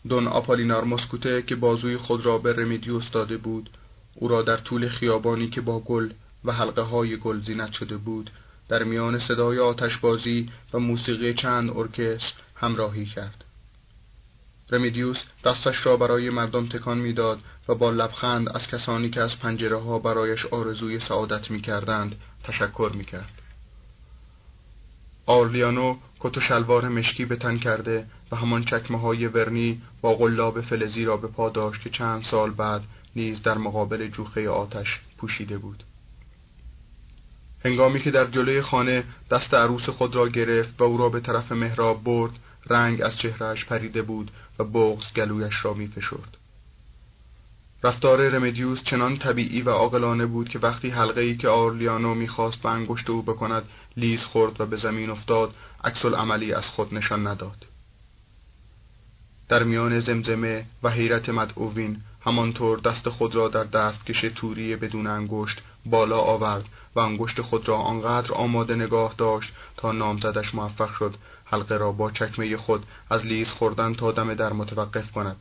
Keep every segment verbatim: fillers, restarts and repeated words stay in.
دون آپولینار مسکوته که بازوی خود را به رمدیوس داده بود، او را در طول خیابانی که با گل و حلقه های گل زینت شده بود، در میان صدای آتشبازی و موسیقی چند ارکستر همراهی کرد. رمدیوس دستش را برای مردم تکان میداد و با لبخند از کسانی که از پنجره ها برایش آرزوی سعادت می کردند تشکر می کرد. آرلیانو کت و شلوار مشکی به تن کرده و همان چکمه های ورنی با قلاب فلزی را به پا داشت که چند سال بعد نیز در مقابل جوخه آتش پوشیده بود. هنگامی که در جلوی خانه دست عروس خود را گرفت و او را به طرف محراب برد، رنگ از چهرهش پریده بود و بغض گلویش را می فشرد. رفتار رمدیوس چنان طبیعی و عاقلانه بود که وقتی حلقه‌ای که آرلیانو می‌خواست به انگشت او بکند لیز خورد و به زمین افتاد، عکس العملی از خود نشان نداد. در میان زمزمه و حیرت مدعوین همانطور دست خود را در دستکش توری بدون انگشت بالا آورد و انگشت خود را آنقدر آماده نگاه داشت تا نامزدش موفق شد حلقه را با چکمه خود از لیز خوردن تا دم در متوقف کند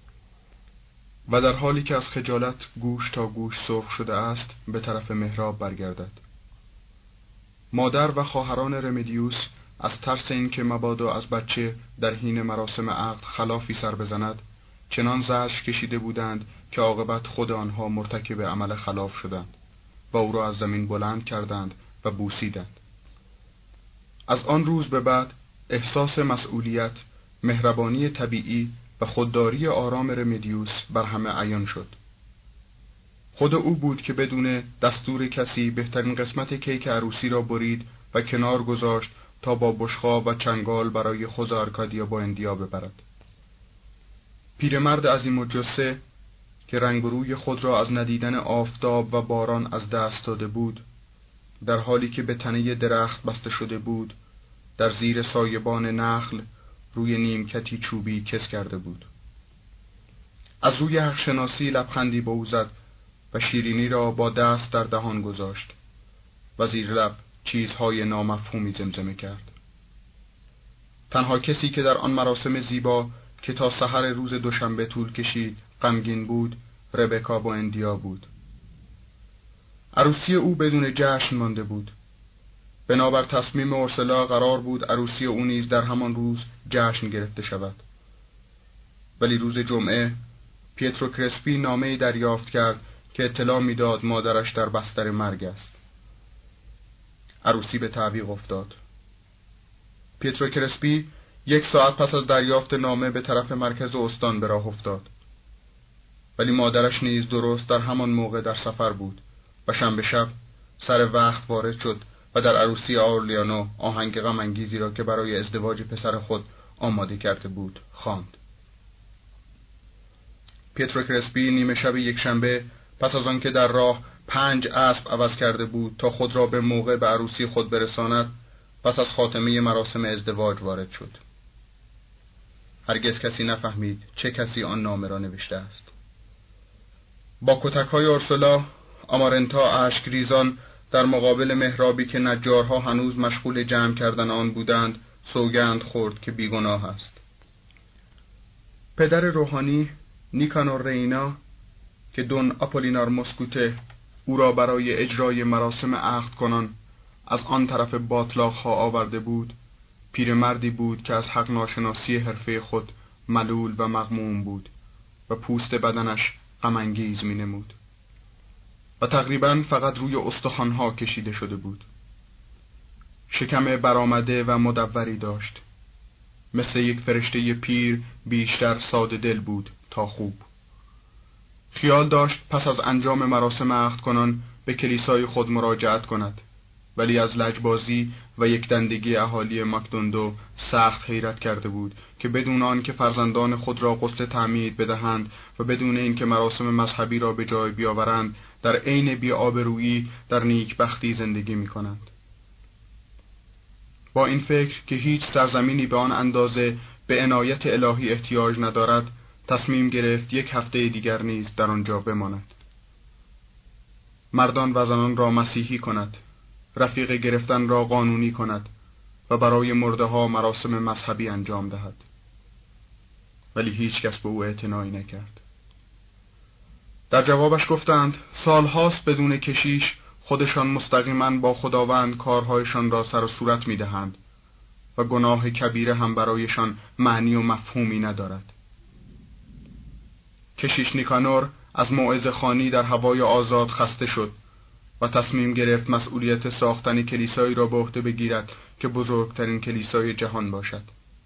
و در حالی که از خجالت گوش تا گوش سرخ شده است به طرف محراب برگردد. مادر و خواهران رمدیوس از ترس این که مبادا از بچه در حین مراسم عقد خلافی سر بزند چنان زجر کشیده بودند که عاقبت خود آنها مرتکب عمل خلاف شدند و او را از زمین بلند کردند و بوسیدند. از آن روز به بعد احساس مسئولیت، مهربانی طبیعی و خودداری آرام رمدیوس بر همه عیان شد. خود او بود که بدون دستور کسی بهترین قسمت کیک عروسی را برید و کنار گذاشت تا با بشقاب و چنگال برای خود آرکادیا با اندیا ببرد. پیرمرد عظیم الجثه که رنگ و روی خود را از ندیدن آفتاب و باران از دست داده بود، در حالی که به تنه درخت بسته شده بود، در زیر سایبان نخل روی نیمکتی چوبی کس کرده بود. از روی حقشناسی لبخندی به او زد و شیرینی را با دست در دهان گذاشت و زیر لب چیزهای نامفهومی زمزمه کرد. تنها کسی که در آن مراسم زیبا که تا سحر روز دوشنبه طول کشید غمگین بود، ربکا با اندیا بود. عروسی او بدون جشن مانده بود. بنابر تصمیم اورسلا قرار بود عروسی او نیز در همان روز جشن گرفته شود. ولی روز جمعه پیترو کرسپی نامه‌ای دریافت کرد که اطلاع می‌داد مادرش در بستر مرگ است. عروسی به تعویق افتاد. پیترو کرسپی یک ساعت پس از دریافت نامه به طرف مرکز استان به راه افتاد. ولی مادرش نیز درست در همان موقع در سفر بود و شنبه شب سر وقت وارد شد و در عروسی آرلیانو آهنگ غم انگیزی را که برای ازدواج پسر خود آماده کرده بود خواند. پیترو کرسپی نیمه شب یک شنبه پس از آن که در راه پنج اسب عوض کرده بود تا خود را به موقع به عروسی خود برساند، پس از خاتمه مراسم ازدواج وارد شد. هرگز کسی نفهمید چه کسی آن نامه را نوشته است. با کتک‌های اورسولا، آمارنتا اشک ریزان در مقابل محرابی که نجارها هنوز مشغول جمع کردن آن بودند سوگند خورد که بیگناه است. پدر روحانی نیکانور رینا که دون آپولینار مسکوته او را برای اجرای مراسم عقد کنان از آن طرف باطلاق‌ها آورده بود، پیرمردی بود که از حق ناشناسی حرفه خود ملول و مغموم بود و پوست بدنش غم انگیز می نمود و تقریباً فقط روی استخوان‌ها کشیده شده بود. شکم برآمده و مدوری داشت. مثل یک فرشته پیر بیشتر ساده دل بود تا خوب. خیال داشت پس از انجام مراسم عقد کنان به کلیسای خود مراجعت کند، ولی از لجبازی و یک دندگی اهالی مکدوندو سخت حیرت کرده بود که بدون آن که فرزندان خود را غسل تعمید بدهند و بدون اینکه مراسم مذهبی را به جای بیاورند در عین بی‌آبرویی در نیکبختی زندگی می کنند. با این فکر که هیچ سرزمینی به آن اندازه به عنایت الهی احتیاج ندارد، تصمیم گرفت یک هفته دیگر نیز در آنجا بماند. مردان و زنان را مسیحی کند، رفیق گرفتن را قانونی کند و برای مرده ها مراسم مذهبی انجام دهد. ولی هیچ کس به او اعتنایی نکرد. در جوابش گفتند سالهاست بدون کشیش خودشان مستقیما با خداوند کارهایشان را سر و صورت می دهند و گناه کبیره هم برایشان معنی و مفهومی ندارد. کشیش نیکانور از موعظه خوانی در هوای آزاد خسته شد و تصمیم گرفت مسئولیت ساختن کلیسایی را به عهده بگیرد که بزرگترین کلیسای جهان باشد.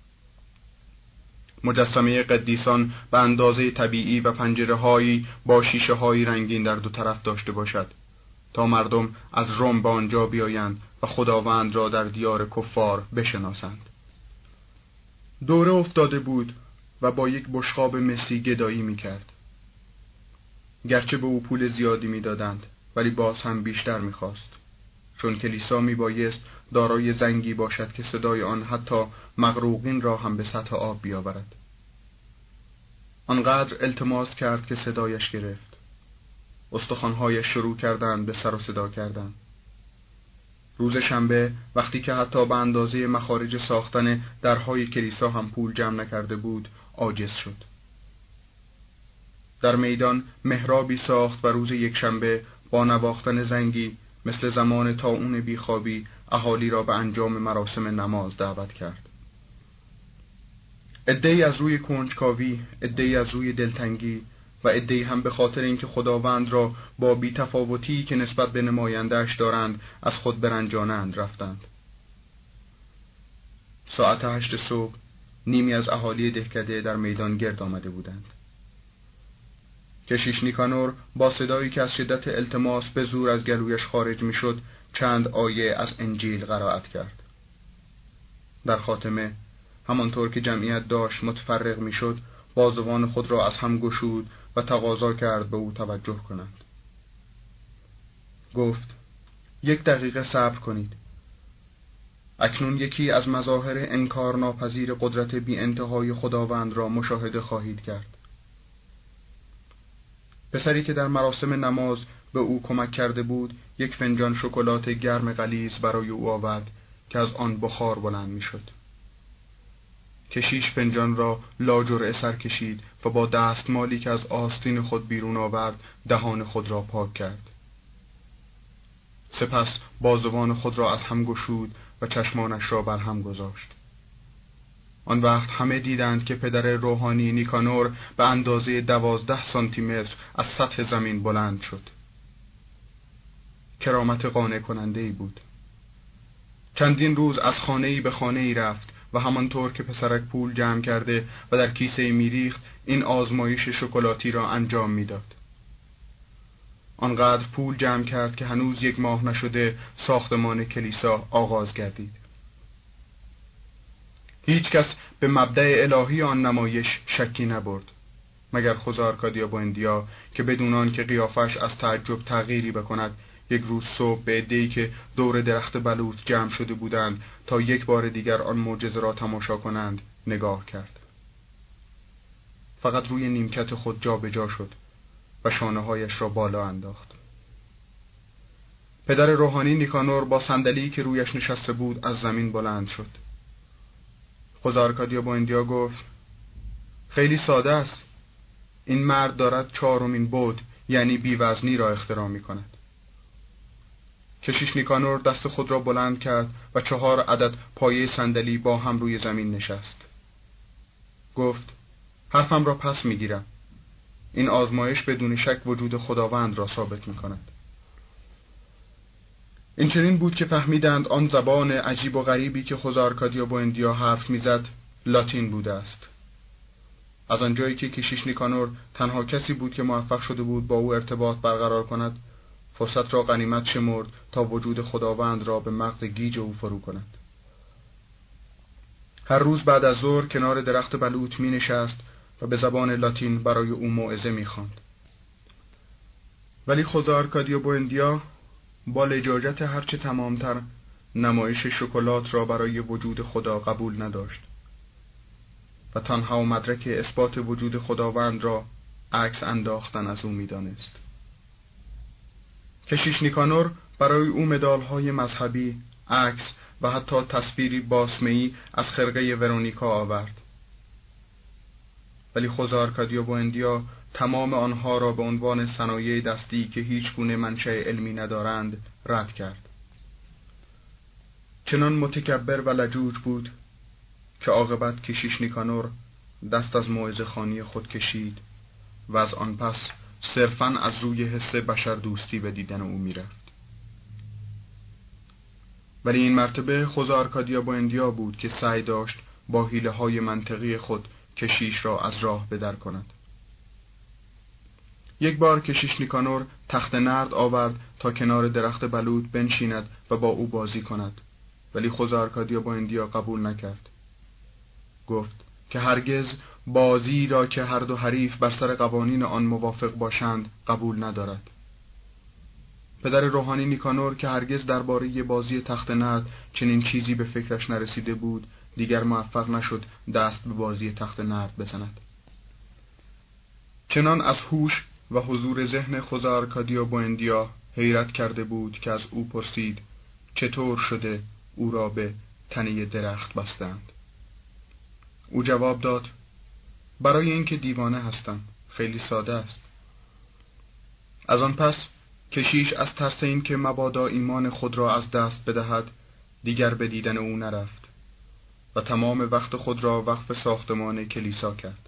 مجسمه قدیسان به اندازه طبیعی و پنجره‌هایی با شیشه‌های رنگین در دو طرف داشته باشد تا مردم از روم به آنجا بیایند و خداوند را در دیار کفار بشناسند. دوره افتاده بود و با یک بشقاب مسی گدایی می‌کرد. گرچه به او پول زیادی می‌دادند ولی باز هم بیشتر می‌خواست، چون کلیسا می‌بایست دارای زنگی باشد که صدای آن حتی مغروقین را هم به سطح آب بیاورد. آنقدر التماس کرد که صدایش گرفت. استخوان‌هایش شروع کردند به سر و صدا کردن. روز شنبه وقتی که حتی به اندازه مخارج ساختن درهای کلیسا هم پول جمع نکرده بود، عاجز شد. در میدان محرابی ساخت و روز یک شنبه با نواختن زنگی مثل زمان طاعون بیخوابی اهالی را به انجام مراسم نماز دعوت کرد. عده‌ای از روی کنجکاوی، عده‌ای از روی دلتنگی و عده‌ای هم به خاطر اینکه خداوند را با بی‌تفاوتی که نسبت به نماینده‌اش دارند از خود برنجانند رفتند. ساعت هشت صبح نیمی از اهالی دهکده در میدان گرد آمده بودند. کشیش نیکانور با صدایی که از شدت التماس به زور از گلویش خارج میشد چند آیه از انجیل قرائت کرد. در خاتمه همانطور که جمعیت داشت متفرق میشد بازوان خود را از هم گشود و تقاضا کرد به او توجه کنند. گفت یک دقیقه صبر کنید. اکنون یکی از مظاهر انکار ناپذیر قدرت بی انتهای خداوند را مشاهده خواهید کرد. پسری که در مراسم نماز به او کمک کرده بود یک فنجان شکلات گرم غلیظ برای او آورد که از آن بخار بلند میشد. کشیش فنجان را لاجرعه سر کشید و با دستمالی که از آستین خود بیرون آورد دهان خود را پاک کرد. سپس بازوان خود را از هم گشود و چشمانش را بر هم گذاشت. آن وقت همه دیدند که پدر روحانی نیکانور به اندازه دوازده سانتی متر از سطح زمین بلند شد. کرامت قانع کننده‌ای بود. چندین روز از خانه‌ای به خانه‌ای رفت و همانطور که پسرک پول جمع کرده و در کیسه میریخت این آزمایش شکلاتی را انجام میداد. آنقدر پول جمع کرد که هنوز یک ماه نشده ساختمان کلیسا آغاز گردید. هیچ کس به مبدأ الهی آن نمایش شکی نبرد مگر خوزه آرکادیا بوئندیا که بدون آن که قیافش از تعجب تغییری بکند یک روز صبح به عده‌ای که دور درخت بلوط جمع شده بودند تا یک بار دیگر آن معجزه را تماشا کنند نگاه کرد. فقط روی نیمکت خود جا به جا شد و شانه‌هایش را بالا انداخت. پدر روحانی نیکانور با صندلی که رویش نشسته بود از زمین بلند شد. خوزه آرکادیا بوئندیا گفت خیلی ساده است. این مرد دارد چهارمین بود یعنی بیوزنی را اختراع می کند. کشیش نیکانور دست خود را بلند کرد و چهار عدد پایه صندلی با هم روی زمین نشست. گفت حرفم را پس می گیرم. این آزمایش بدون شک وجود خداوند را ثابت می کند. این چنین بود که فهمیدند آن زبان عجیب و غریبی که خوزه آرکادیا بوئندیا حرف میزد لاتین بوده است. از آنجایی که کشیش نیکانور تنها کسی بود که موفق شده بود با او ارتباط برقرار کند، فرصت را غنیمت شمرد تا وجود خداوند را به مغز گیج او فرو کند. هر روز بعد از ظهر کنار درخت بلوط می نشست و به زبان لاتین برای او موعظه می خواند. ولی خوزه آرکادیا بوئندیا با لجاجت هرچه تمامتر نمایش شکلات را برای وجود خدا قبول نداشت و تنها و مدرک اثبات وجود خداوند را عکس انداختن از او می‌دانست. کشیش نیکانور برای او مدال‌های مذهبی، عکس و حتی تصویری باسمه‌ای از خرقه ورونیکا آورد. ولی خوز آرکادیا بوئندیا تمام آنها را به عنوان صنایع دستی که هیچ گونه منشأ علمی ندارند رد کرد. چنان متکبر و لجوج بود که عاقبت کشیش نیکانور دست از موعظه خوانی خود کشید و از آن پس صرفاً از روی حس بشر دوستی به دیدن او میرفت. ولی این مرتبه خوز آرکادیا بوئندیا بود که سعی داشت با حیله های منطقی خود کشیش را از راه بدر کند. یک بار کشیش نیکانور تخت نرد آورد تا کنار درخت بلوط بنشیند و با او بازی کند، ولی خوز آرکادیا بوئندیا قبول نکرد. گفت که هرگز بازی را که هر دو حریف بر سر قوانین آن موافق باشند قبول ندارد. پدر روحانی نیکانور که هرگز درباره بازی تخت نرد چنین چیزی به فکرش نرسیده بود، دیگر موفق نشد دست به بازی تخت نرد بزند. چنان از هوش و حضور ذهن خوز آرکادیا بوئندیا حیرت کرده بود که از او پرسید چطور شده او را به تنه درخت بستند. او جواب داد برای اینکه دیوانه هستم. خیلی ساده است. از آن پس کشیش از ترس اینکه مبادا ایمان خود را از دست بدهد دیگر به دیدن او نرفت و تمام وقت خود را وقف ساختمان کلیسا کرد.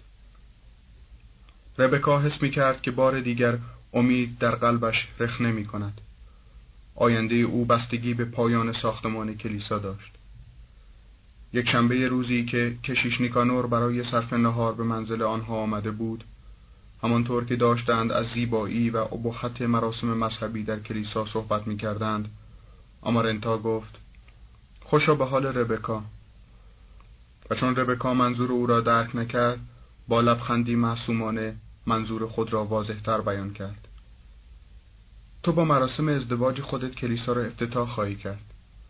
ربکا حس می کرد که بار دیگر امید در قلبش رخ نمی کند. آینده او بستگی به پایان ساختمان کلیسا داشت. یک شنبه روزی که کشیش نیکانور برای صرف نهار به منزل آنها آمده بود، همانطور که داشتند از زیبایی و ابهت مراسم مذهبی در کلیسا صحبت می کردند، آمارنتا گفت خوشا به حال ربکا. و چون ربکا منظور او را درک نکرد، با لبخندی معصومانه منظور خود را واضح‌تر بیان کرد. تو با مراسم ازدواج خودت کلیسا را افتتاح خواهی کرد.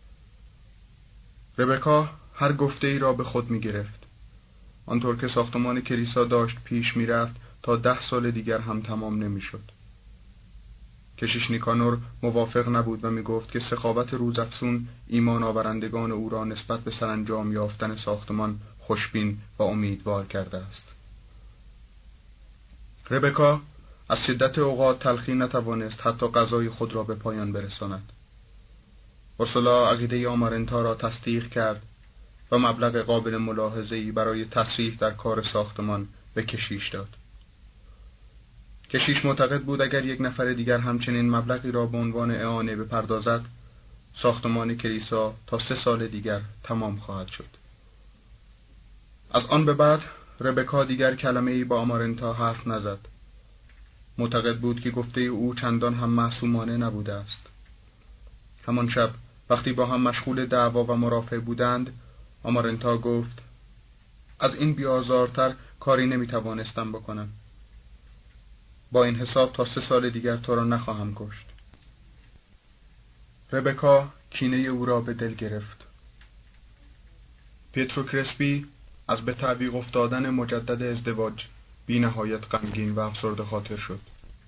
ربکا هر گفته ای را به خود می گرفت. آنطور که ساختمان کلیسا داشت پیش می رفت تا ده سال دیگر هم تمام نمی شد. کشیش نیکانور موافق نبود و می گفت که سخاوت روزافزون ایمان آورندگان او را نسبت به سرانجام یافتن ساختمان خوشبین و امیدوار کرده است. ربکا از شدت اوقات تلخی نتوانست حتی غذای خود را به پایان برساند. اورسولا عقیده آمارنتا را تصدیق کرد و مبلغ قابل ملاحظه‌ای برای تصریح در کار ساختمان به کشیش داد. کشیش معتقد بود اگر یک نفر دیگر همچنین مبلغی را به عنوان اعانه بپردازد، ساختمان کلیسا تا سه سال دیگر تمام خواهد شد. از آن به بعد ربکا دیگر کلمه‌ای با آمارنتا حرف نزد. معتقد بود که گفته او چندان هم معصومانه نبوده است. همان شب وقتی با هم مشغول دعوا و مرافعه بودند، آمارنتا گفت از این بی‌آزارتر کاری نمیتوانستم بکنم. با این حساب تا سه سال دیگر تو را نخواهم کشت. ربکا کینه او را به دل گرفت. پیترو کرسپی از به تعویق افتادن مجدد ازدواج بی نهایت غمگین و افسرده خاطر شد.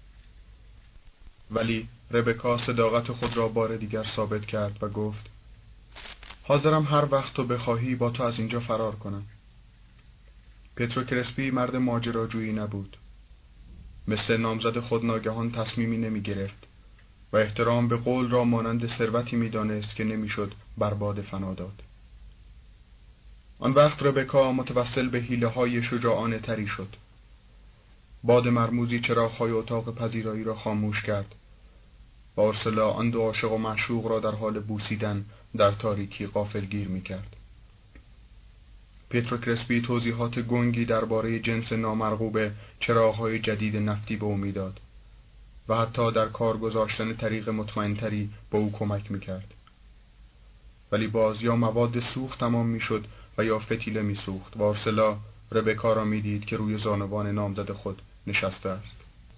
ولی ربکا صداقت خود را بار دیگر ثابت کرد و گفت حاضرم هر وقت تو بخواهی با تو از اینجا فرار کنم. پیترو کرسپی مرد ماجراجویی نبود. مثل نامزد خود ناگهان تصمیمی نمی گرفت و احترام به قول را مانند ثروتی می دانست که نمی شد برباد فنا داد. آن وقت ربکا متوسل به حیله های شجاعانه تری شد. باد مرموزی چراغ‌های اتاق پذیرایی را خاموش کرد و اورسولا آن دو عاشق و معشوق را در حال بوسیدن در تاریکی غافلگیر می کرد. پیترو کرسپی توضیحات گنگی درباره جنس نامرغوب چراغ‌های جدید نفتی به او می‌داد و حتی در کار گذاشتن طریق مطمئن‌تری به او کمک می‌کرد. ولی باز یا مواد سوخت تمام می‌شد و یا فتیله می‌سوخت و اورسولا ربکا را می‌دید که روی زانوان نامزد خود نشسته است.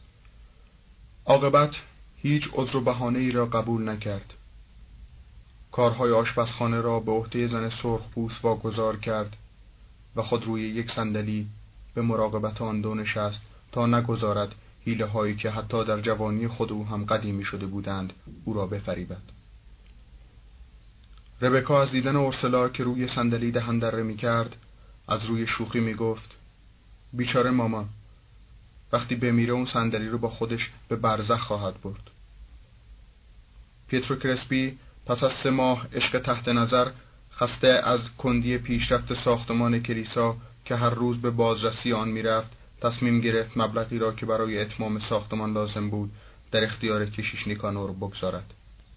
عاقبت هیچ عذر و بهانه‌ای را قبول نکرد. کارهای آشپزخانه را به عهده زن سرخپوست واگذار کرد و خود روی یک صندلی به مراقبت آن دو نشست تا نگذارد حیله هایی که حتی در جوانی خود او هم قدیمی شده بودند او را بفریبد. ربکا از دیدن اورسولا که روی صندلی دهن دره می کرد از روی شوخی می گفت بیچاره مامان، وقتی بمیره اون صندلی رو با خودش به برزخ خواهد برد. پیترو کرسپی پس از سه ماه عشق تحت نظر، خسته از کندی پیشرفت ساختمان کلیسا که هر روز به بازرسی آن میرفت، تصمیم گرفت مبلغی را که برای اتمام ساختمان لازم بود در اختیار کشیش نیکانور بگذارد.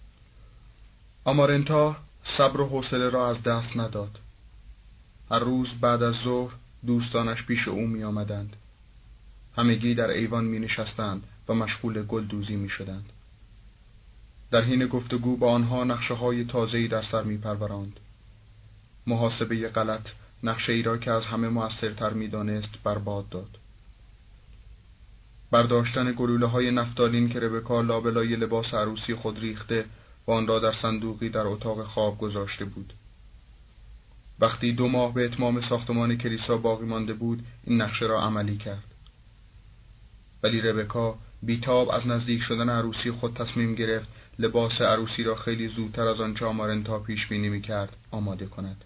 آمارنتا صبر و حوصله را از دست نداد. هر روز بعد از ظهر دوستانش پیش او می آمدند. همگی در ایوان می نشستند و مشغول گلدوزی می شدند. در حین گفتگو با آنها نقشه های تازه‌ای در سر می پروراند. محاسبه غلط نقشه ای را که از همه مؤثرتر می دانست برباد داد. برداشتن گلوله های نفتالین که ربکا لابلای لباس عروسی خود ریخته و آن را در صندوقی در اتاق خواب گذاشته بود. وقتی دو ماه به اتمام ساختمان کلیسا باقی مانده بود، این نقشه را عملی کرد. ولی ربکا بیتاب از نزدیک شدن عروسی خود تصمیم گرفت لباس عروسی را خیلی زودتر از آنچه آمارنتا پیش بینی می‌کرد آماده کند.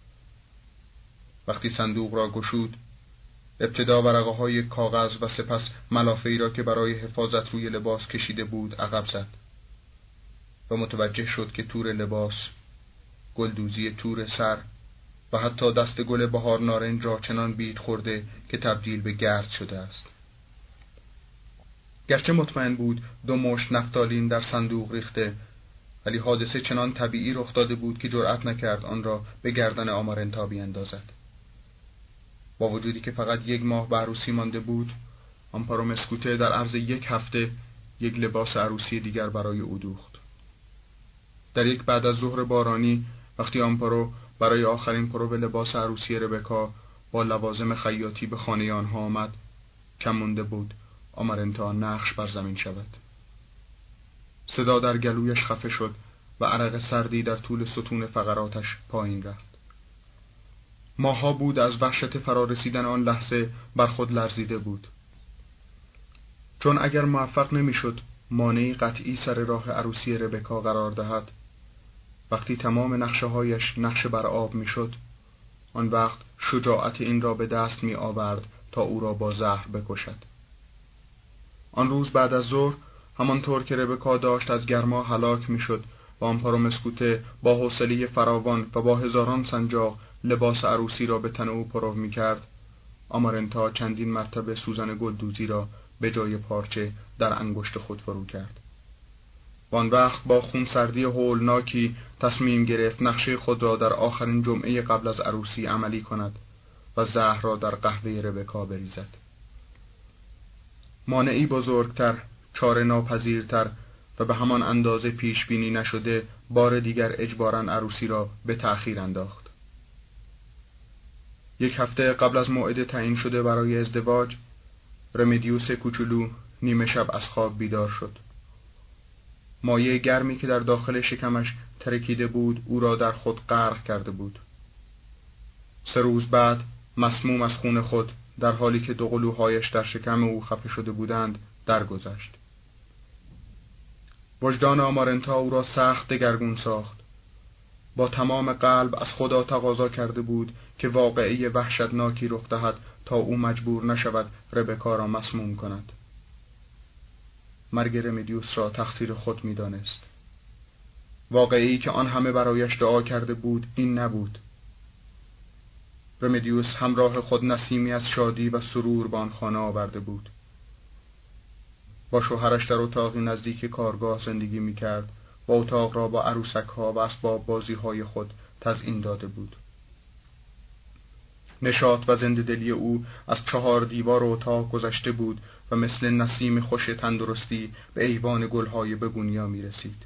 وقتی صندوق را گشود، ابتدا ورقه‌های کاغذ و سپس ملافه‌ای را که برای حفاظت روی لباس کشیده بود عقب زد و متوجه شد که تور لباس، گلدوزی تور سر و حتی دست گل بهار نارنج را چنان بید خورده که تبدیل به گرد شده است. گرچه مطمئن بود دو مشت نفتالین در صندوق ریخته، ولی حادثه چنان طبیعی رخ داده بود که جرأت نکرد آن را به گردن آمارنتا بیاندازد. با وجودی که فقط یک ماه به عروسی مانده بود، آمپارو مسکوته در عرض یک هفته یک لباس عروسی دیگر برای او دوخت. در یک بعد از ظهر بارانی، وقتی آمپارو برای آخرین پرو لباس عروسی ربکا با لوازم خیاطی به خانه آنها آمد، کم مونده بود آمارنتا نقش بر زمین شود. صدا در گلویش خفه شد و عرق سردی در طول ستون فقراتش پایین رفت. ماها بود از وحشت فرارسیدن آن لحظه بر خود لرزیده بود. چون اگر موفق نمیشد مانعی قطعی سر راه عروسی ربکا قرار دهد، وقتی تمام نقشه هایش نقشه بر آب میشد، آن وقت شجاعت این را به دست می آورد تا او را با زهر بکشد. آن روز بعد از ظهر، همانطور که ربکا داشت از گرما هلاک میشد و آمپارو مسکوته با حوصله فراوان و با هزاران سنجاق لباس عروسی را به تن او پرو می‌کرد، آمارنتا چندین مرتبه سوزن گلدوزی را به جای پارچه در انگشت خود فرو کرد. وان وقت با خونسردی هولناکی تصمیم گرفت نقشه خود را در آخرین جمعه قبل از عروسی عملی کند و زهر را در قهوه ربکا بریزد. مانعی بزرگتر، چاره ناپذیرتر و به همان اندازه پیش بینی نشده بار دیگر اجباراً عروسی را به تأخیر انداخت. یک هفته قبل از موعد تعیین شده برای ازدواج، رمدیوس کوچولو نیمه شب از خواب بیدار شد. مایه گرمی که در داخل شکمش ترکیده بود او را در خود غرق کرده بود. سه روز بعد مسموم از خون خود، در حالی که دو قلوهایش در شکم او خفه شده بودند، درگذشت. وجدان آمارنتا او را سخت دگرگون ساخت. با تمام قلب از خدا تقاضا کرده بود که واقعه وحشتناکی رخ دهد تا او مجبور نشود ربکا را مسموم کند. مرگ رمدیوس را تقصیر خود می دانست. واقعی که آن همه برایش دعا کرده بود این نبود. رمدیوس همراه خود نسیمی از شادی و سرور به آن خانه آورده بود. با شوهرش در اتاقی نزدیک کارگاه زندگی می کرد و اتاق را با عروسک ها و اسباب بازی های خود تزیین داده بود. نشاط و زنده‌دلی او از چهار دیوار اتاق گذشته بود و مثل نسیم خوش تندرستی به ایوان گلهای بگونیا می رسید.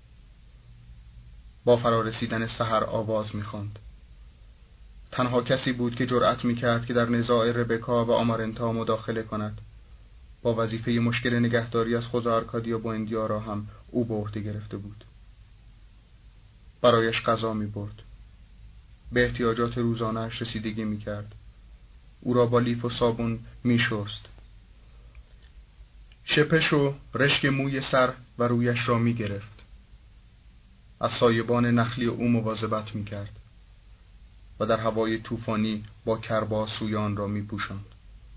با فرارسیدن سحر آواز می خواند. تنها کسی بود که جرأت می کرد که در نزاع ربکا و آمارنتا مداخله کند. با وظیفه مشکل نگهداری از خود آرکادیا بوئندیا را هم او به عهده گرفته بود. برایش غذا می برد. به احتیاجات روزانه‌اش رسیدگی می کرد. او را با لیف و صابون می شست. شپش و رشک موی سر و رویش را می گرفت. از سایبان نخلی او مواظبت می کرد و در هوای طوفانی با کرباس روی آن را می پوشاند.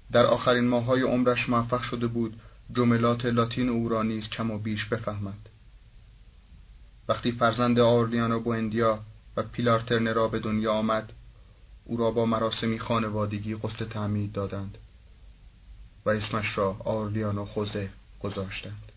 در آخرین ماه‌های عمرش موفق شده بود جملات لاتین او را نیز کم و بیش بفهمد. وقتی فرزند آرلیانو بوئندیا و پیلار ترنرا به دنیا آمد، او را با مراسمی خانوادگی غسل تعمید دادند و اسمش را آرلیانو خوزه گذاشتند.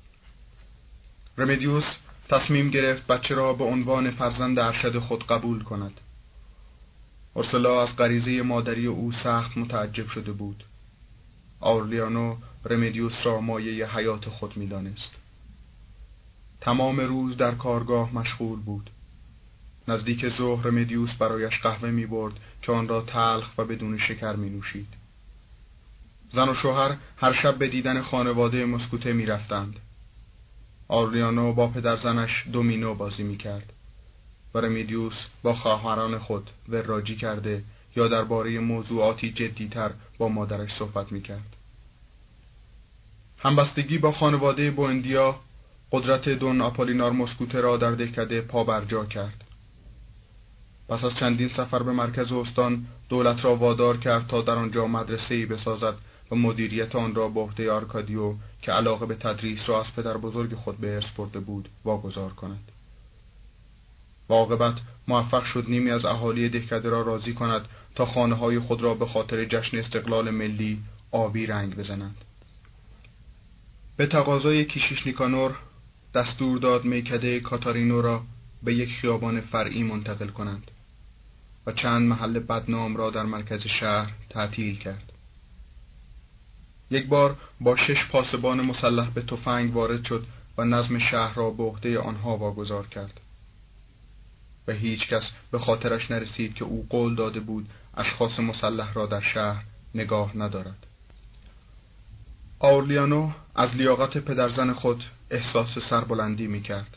رمدیوس تصمیم گرفت بچه را به عنوان فرزند ارشد خود قبول کند. اورسولا از غریزه مادری او سخت متعجب شده بود. آرلیانو رمدیوس را مایه حیات خود می‌دانست. تمام روز در کارگاه مشغول بود. نزدیک ظهر رمدیوس برایش قهوه می‌برد که آن را تلخ و بدون شکر می‌نوشید. زن و شوهر هر شب به دیدن خانواده مسکوته می‌رفتند. آرلیانو با پدر زنش دومینو بازی می‌کرد و رمدیوس با خواهران خود وراجی کرده یا درباره موضوعاتی جدی‌تر با مادرش صحبت می‌کرد. همبستگی با خانواده بوئندیا قدرت دون آپولینار مسکوته را در دهکده پا برجا کرد. پس از چندین سفر به مرکز استان دولت را وادار کرد تا در آنجا مدرسه‌ای بسازد و مدیریت آن را به عهده آرکادیو که علاقه به تدریس را از پدر بزرگ خود به ارث برده بود واگذار کند. و عاقبت موفق شد نیمی از اهالی دهکده را راضی کند تا خانه‌های خود را به خاطر جشن استقلال ملی آبی رنگ بزنند. به تقاضای کیشیش نیکانور دستور داد میکده کاتارینو را به یک خیابان فرعی منتقل کنند و چند محل بدنام را در مرکز شهر تعطیل کرد. یک بار با شش پاسبان مسلح به تفنگ وارد شد و نظم شهر را به عهده آنها واگذار کرد و هیچ کس به خاطرش نرسید که او قول داده بود اشخاص مسلح را در شهر نگاه ندارد. آرلیانو از لیاقت پدرزن خود احساس سربلندی می کرد.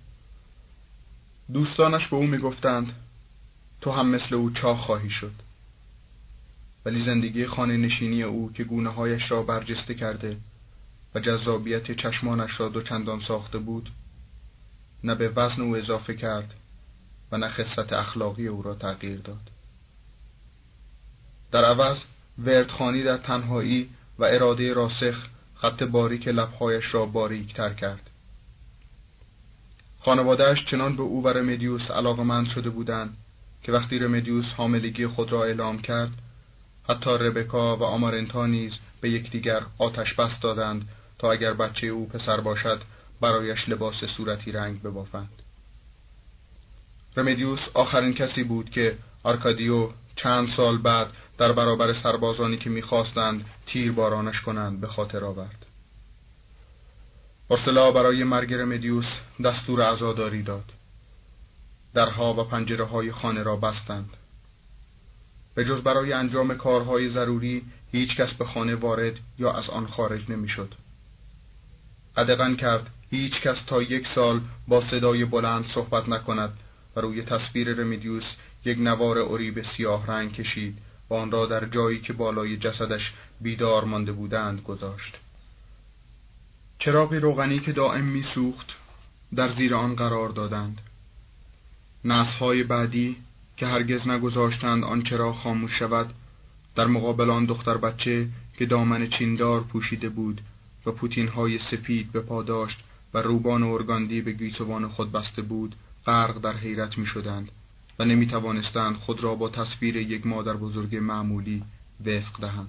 دوستانش به او می گفتند تو هم مثل او چاق خواهی شد. ولی زندگی خانه نشینی او که گونه هایش را برجسته کرده و جذابیت چشمانش را دوچندان ساخته بود، نه به وزن او اضافه کرد و نه خصلت اخلاقی او را تغییر داد. در عوض وردخوانی در تنهایی و اراده راسخ خط باریک لبهایش را باریک تر کرد. خانواده‌اش چنان به او و رمدیوس علاقمند شده بودند که وقتی رمدیوس حاملگی خود را اعلام کرد، حتی ربکا و آمارنتا نیز به یکدیگر آتش بس دادند تا اگر بچه او پسر باشد برایش لباس صورتی رنگ ببافند. رمدیوس آخرین کسی بود که آرکادیو چند سال بعد در برابر سربازانی که می‌خواستند تیر بارانش کنند به خاطر آورد. اورسولا برای مرگ رمدیوس دستور عزاداری داد. درها و پنجره‌های خانه را بستند. به جز برای انجام کارهای ضروری هیچ کس به خانه وارد یا از آن خارج نمی‌شد. قدغن کرد هیچ کس تا یک سال با صدای بلند صحبت نکند و روی تصویر رمدیوس یک نوار اریب سیاه رنگ کشید و آن را در جایی که بالای جسدش بیدار مانده بودند گذاشت. چراغی روغنی که دائم می‌سوخت در زیر آن قرار دادند. نسل‌های بعدی که هرگز نگذاشتند آن چراغ خاموش شود، در مقابل آن دختر بچه که دامن چیندار پوشیده بود و پوتین‌های سپید به پا داشت و روبان ارگاندی به گیسوان خود بسته بود، غرق در حیرت می‌شدند و نمی‌توانستند خود را با تصویر یک مادر بزرگ معمولی وفق دهند.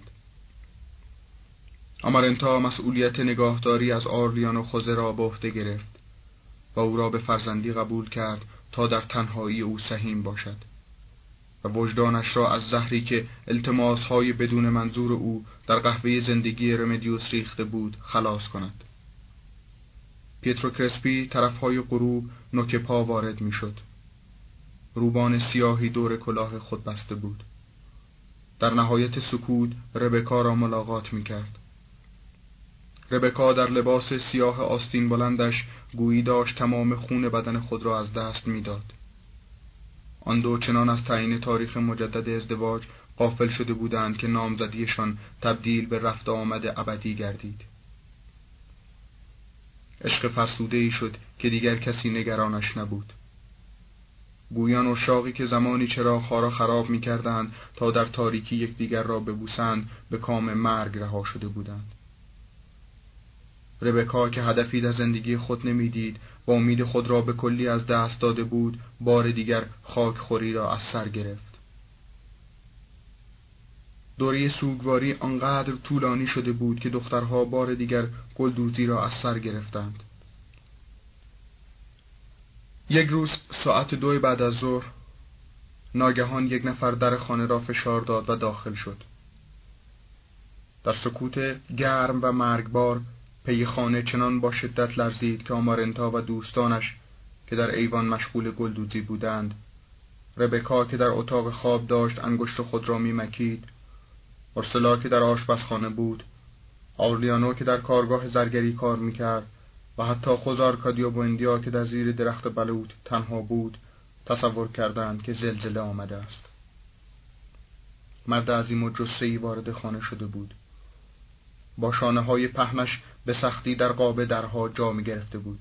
آمارنتا مسئولیت نگاهداری از آرلیانو خوزه را به عهده گرفت و او را به فرزندی قبول کرد تا در تنهایی او سهیم باشد و وجدانش را از زهری که التماس‌های بدون منظور او در قهوه زندگی رمدیوس ریخته بود خلاص کند. پیترو کرسپی طرفهای غروب نوک پا وارد می‌شد. روبان سیاهی دور کلاه خود بسته بود. در نهایت سکوت ربکا را ملاقات می‌کرد. ربکا در لباس سیاه آستین بلندش گویی داشت تمام خون بدن خود را از دست می‌داد. آن دو چنان از تعیین تاریخ مجدد ازدواج غافل شده بودند که نامزدیشان تبدیل به رفت آمد ابدی گردید. عشق فرسوده‌ای شد که دیگر کسی نگرانش نبود. گویان اشاقی که زمانی چراغ‌ها را خراب می‌کردند تا در تاریکی یکدیگر را ببوسند، به کام مرگ رها شده بودند. ربکا که هدفی در زندگی خود نمی‌دید و امید خود را به کلی از دست داده بود، بار دیگر خاک خوری را از سر گرفت. دوره سوگواری آنقدر طولانی شده بود که دخترها بار دیگر گلدوزی را از سر گرفتند. یک روز ساعت دو بعد از ظهر ناگهان یک نفر در خانه را فشار داد و داخل شد. در سکوت گرم و مرگبار پی خانه چنان با شدت لرزید که آمارنتا و دوستانش که در ایوان مشغول گلدوزی بودند، ربکا که در اتاق خواب داشت انگشت خود را می‌مکید، اورسولا که در آشپزخانه بود، آرلیانو که در کارگاه زرگری کار می‌کرد و حتی خود آرکادیو بوئندیا که در زیر درخت بلوط تنها بود، تصور کردند که زلزله آمده است. مرد عظیم و جثه‌ای وارد خانه شده بود. با شانه‌های پهنش به سختی در قاب درها جا می گرفته بود.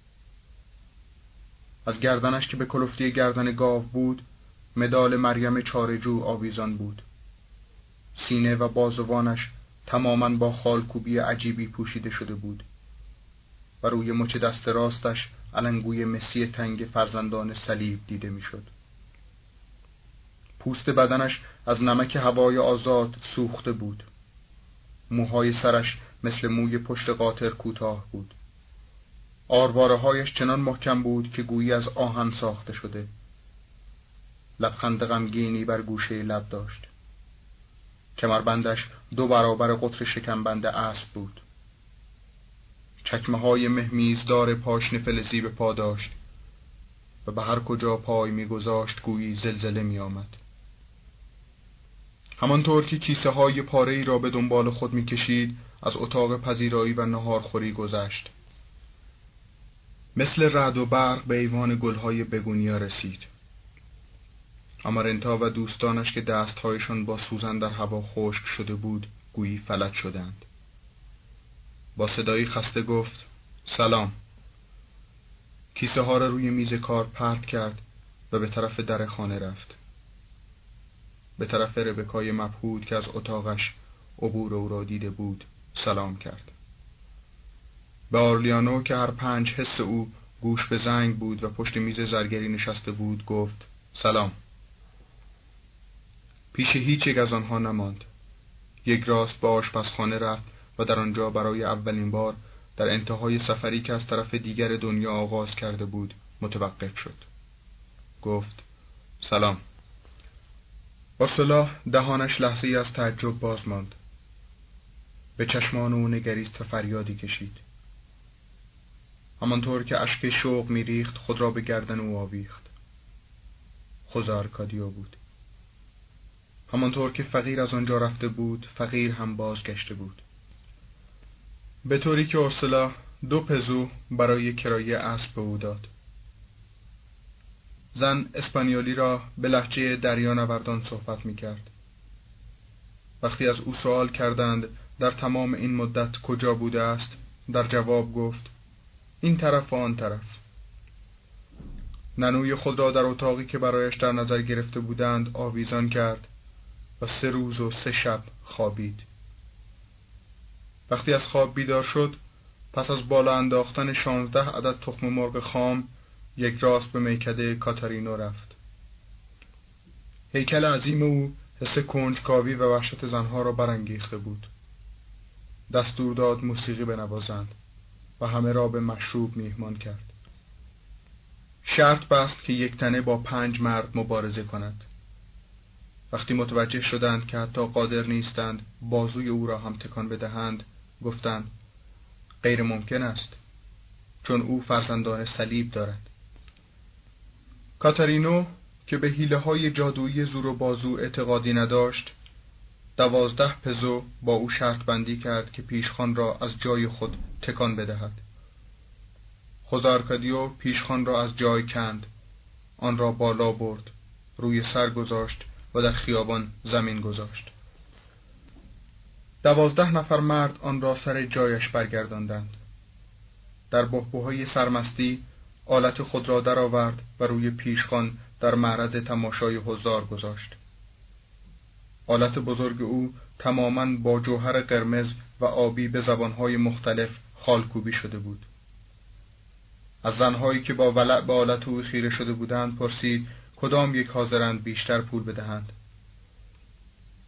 از گردنش که به کلفتی گردن گاو بود، مدال مریم چاره‌جو آویزان بود. سینه و بازوانش تماماً با خالکوبی عجیبی پوشیده شده بود و روی مچ دست راستش علنگوی مسی تنگ فرزندان صلیب دیده میشد. پوست بدنش از نمک هوای آزاد سوخته بود. موهای سرش مثل موی پشت قاطر کوتاه بود. آرواره هایش چنان محکم بود که گویی از آهن ساخته شده. لبخند غمگینی بر گوشه لب داشت. کمربندش دو برابر قطر شکمبند اسب بود. چکمه های مهمیزدار پاشنه فلزی به پا داشت و به هر کجا پای می‌گذاشت گویی زلزله می‌آمد. همانطور که کیسه های پاره‌ای را به دنبال خود می‌کشید، از اتاق پذیرایی و نهارخوری گذشت. مثل رعد و برق به ایوان گل‌های بگونیا رسید. آمارنتا و دوستانش که دست‌هایشان با سوزن در هوا خشک شده بود، گویی فلج شدند. با صدایی خسته گفت: سلام. کیسه ها را روی میز کار پرت کرد و به طرف در خانه رفت. به طرف ربکای مبهوت که از اتاقش عبور او را دیده بود سلام کرد. به آرلیانو که هر پنج حس او گوش به زنگ بود و پشت میز زرگری نشسته بود گفت: سلام. پیش هیچ یک از آنها نماند. یک راست به آشپزخانه رفت و در آنجا برای اولین بار در انتهای سفری که از طرف دیگر دنیا آغاز کرده بود متوقف شد. گفت: سلام. اورسولا دهانش لحظه‌ای از تعجب باز ماند. به چشمان او نگریست و فریادی کشید. همانطور که اشک شوق می‌ریخت خود را به گردن او آویخت. خود آرکادیو بود. همانطور که فقیر از آنجا رفته بود، فقیر هم بازگشته بود. به طوری که اورسولا دو پزو برای کرایه اسب به او داد. زن اسپانیولی را به لهجه دریانوردان صحبت می‌کرد. وقتی از او سوال کردند در تمام این مدت کجا بوده است، در جواب گفت: این طرف و آن طرف. ننوی خود را در اتاقی که برایش در نظر گرفته بودند آویزان کرد و سه روز و سه شب خوابید. وقتی از خواب بیدار شد، پس از بالا انداختن شانزده عدد تخم مرغ خام، یک راست به میکده کاتارینو رفت. هیکل عظیم او حس کنجکاوی و وحشت زنها را برانگیخته بود. دستور داد موسیقی بنوازند و همه را به مشروب میهمان کرد. شرط بست که یک تنه با پنج مرد مبارزه کند. وقتی متوجه شدند که حتی قادر نیستند بازوی او را هم تکان بدهند، گفتند: غیر ممکن است، چون او فرزندان صلیب دارد. کاتارینو که به حیله های جادویی زور و بازو اعتقادی نداشت، دوازده پزو با او شرط بندی کرد که پیشخوان را از جای خود تکان بدهد. خود آرکادیو پیشخوان را از جای کند، آن را بالا برد، روی سر گذاشت و در خیابان زمین گذاشت. دوازده نفر مرد آن را سر جایش برگرداندند. در بحبوحه سرمستی آلت خود را درآورد و روی پیشخوان در معرض تماشای حضار گذاشت. آلت بزرگ او تماماً با جوهر قرمز و آبی به زبانهای مختلف خالکوبی شده بود. از زنهایی که با ولع به آلت او خیره شده بودند پرسید کدام یک حاضرند بیشتر پول بدهند.